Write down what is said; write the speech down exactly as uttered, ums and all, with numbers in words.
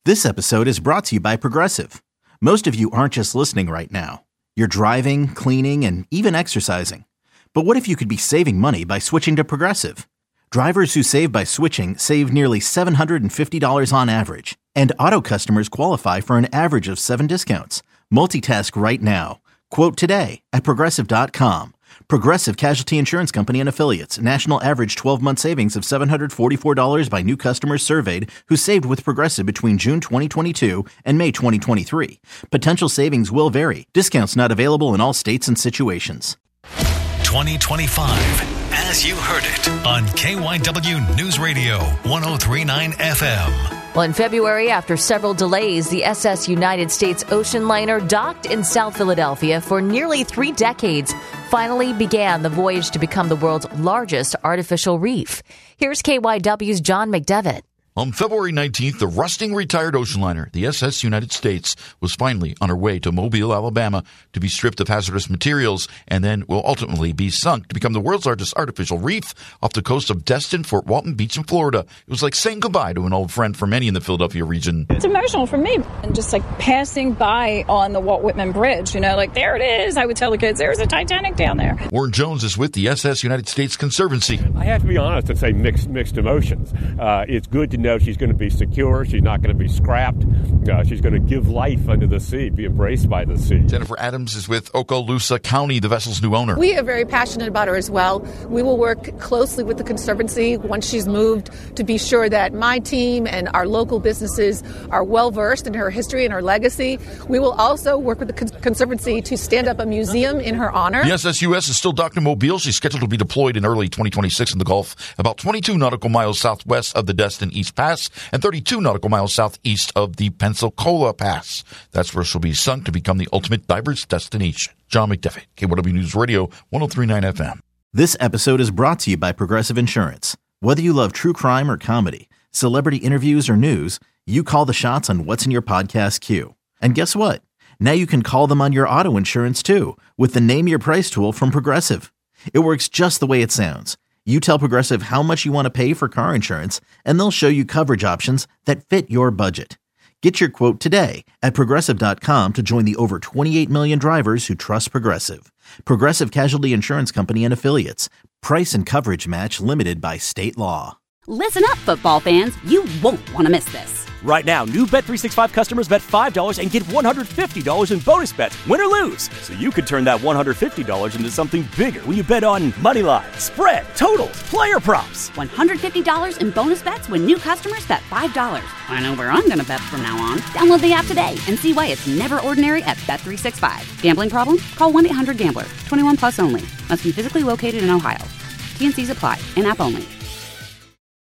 This episode is brought to you by Progressive. Most of you aren't just listening right now. You're driving, cleaning, and even exercising. But what if you could be saving money by switching to Progressive? Drivers who save by switching save nearly seven hundred fifty dollars on average. And auto customers qualify for an average of seven discounts. Multitask right now. Quote today at Progressive dot com. Progressive Casualty Insurance Company and Affiliates. National average twelve-month savings of seven hundred forty-four dollars by new customers surveyed who saved with Progressive between June twenty twenty-two and May twenty twenty-three. Potential savings will vary. Discounts not available in all states and situations. twenty twenty-five, as you heard it, on K Y W News Radio, one oh three point nine F M. Well, in February, after several delays, the S S United States ocean liner docked in South Philadelphia for nearly three decades finally began the voyage to become the world's largest artificial reef. Here's K Y W's John McDevitt. On February nineteenth, the rusting retired ocean liner, the S S United States, was finally on her way to Mobile, Alabama, to be stripped of hazardous materials and then will ultimately be sunk to become the world's largest artificial reef off the coast of Destin, Fort Walton Beach in Florida. It was like saying goodbye to an old friend for many in the Philadelphia region. It's emotional for me. And just like passing by on the Walt Whitman Bridge, you know, like there it is. I would tell the kids, there's a Titanic down there. Warren Jones is with the S S United States Conservancy. I have to be honest and say mixed mixed emotions. Uh, it's good to know she's going to be secure. She's not going to be scrapped. Uh, she's going to give life under the sea, be embraced by the sea. Jennifer Adams is with Okaloosa County, the vessel's new owner. We are very passionate about her as well. We will work closely with the Conservancy once she's moved to be sure that my team and our local businesses are well versed in her history and her legacy. We will also work with the Con- Conservancy to stand up a museum in her honor. The S S U S is still docked in Mobile. She's scheduled to be deployed in early twenty twenty-six in the Gulf, about twenty-two nautical miles southwest of the Destin East Pass and thirty-two nautical miles southeast of the Pensacola Pass. That's where she'll be sunk to become the ultimate diver's destination. John McDevitt, K Y W News Radio, one oh three point nine F M. This episode is brought to you by Progressive Insurance. Whether you love true crime or comedy, celebrity interviews or news, you call the shots on what's in your podcast queue. And guess what? Now you can call them on your auto insurance too with the Name Your Price tool from Progressive. It works just the way it sounds. You tell Progressive how much you want to pay for car insurance, and they'll show you coverage options that fit your budget. Get your quote today at Progressive dot com to join the over twenty-eight million drivers who trust Progressive. Progressive Casualty Insurance Company and Affiliates. Price and coverage match limited by state law. Listen up, football fans. You won't want to miss this. Right now, new Bet three sixty-five customers bet five dollars and get one hundred fifty dollars in bonus bets, win or lose. So you could turn that one hundred fifty dollars into something bigger when you bet on money line, spread, totals, player props. one hundred fifty dollars in bonus bets when new customers bet five dollars. I know where I'm going to bet from now on. Download the app today and see why it's never ordinary at Bet three sixty-five. Gambling problem? Call one eight hundred gambler. twenty-one plus only. Must be physically located in Ohio. T N Cs apply. In-app only.